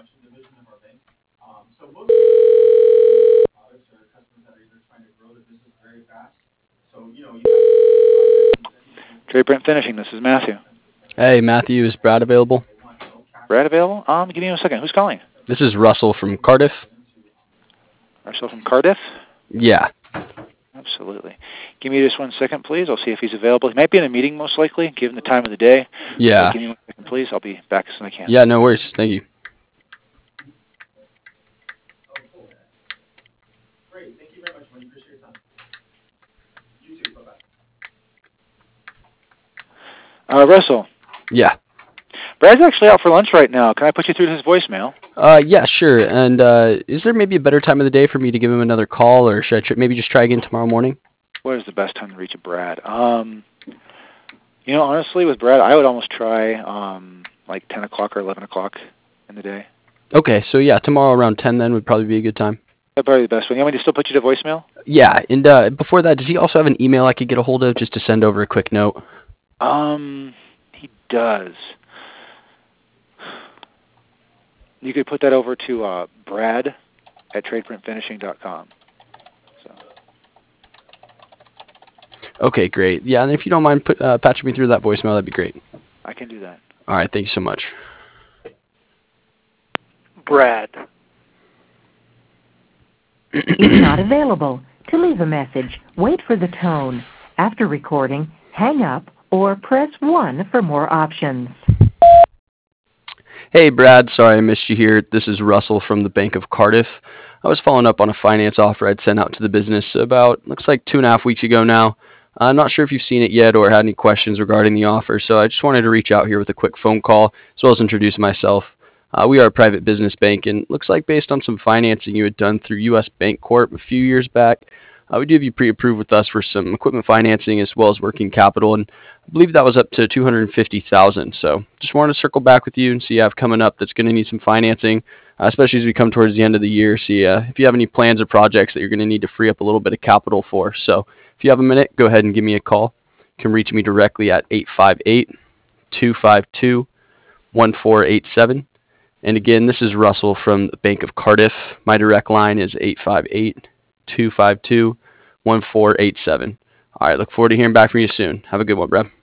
Trade Print Finishing, this is Matthew. Hey, Matthew, is Brad available? Brad available? Give me a second. Who's calling? This is Russell from Cardiff. Russell from Cardiff? Yeah. Absolutely. Give me just 1 second, please. I'll see if he's available. He might be in a meeting, most likely, given the time of the day. Yeah. So give me 1 second, please. I'll be back as soon as I can. Yeah, no worries. Thank you. Russell. Yeah. Brad's actually out for lunch right now. Can I put you through to his voicemail? Yeah, sure. And is there maybe a better time of the day for me to give him another call, or should I maybe just try again tomorrow morning? What is the best time to reach a Brad? Honestly, with Brad, I would almost try like 10 o'clock or 11 o'clock in the day. Okay, so yeah, tomorrow around 10 then would probably be a good time. That'd probably be the best one. You want me to still put you to voicemail? Yeah, and before that, does he also have an email I could get a hold of just to send over a quick note? He does. You could put that over to Brad at tradeprintfinishing.com. So. Okay, great. Yeah, and if you don't mind patching me through that voicemail, that'd be great. I can do that. All right, thank you so much. Brad. Is not available. To leave a message, wait for the tone. After recording, hang up or press 1 for more options. Hey, Brad. Sorry I missed you here. This is Russell from the Bank of Cardiff. I was following up on a finance offer I'd sent out to the business about, looks like 2.5 weeks ago now. I'm not sure if you've seen it yet or had any questions regarding the offer, so I just wanted to reach out here with a quick phone call as well as introduce myself. We are a private business bank, and looks like based on some financing you had done through U.S. Bank Corp a few years back, we do have you pre-approved with us for some equipment financing as well as working capital, and I believe that was up to $250,000. So just wanted to circle back with you and see you have coming up that's going to need some financing, especially as we come towards the end of the year. See if you have any plans or projects that you're going to need to free up a little bit of capital for. So if you have a minute, go ahead and give me a call. You can reach me directly at 858-252-1487. And again, this is Russell from the Bank of Cardiff. My direct line is 858-252-1487. All right, look forward to hearing back from you soon. Have a good one, Brad.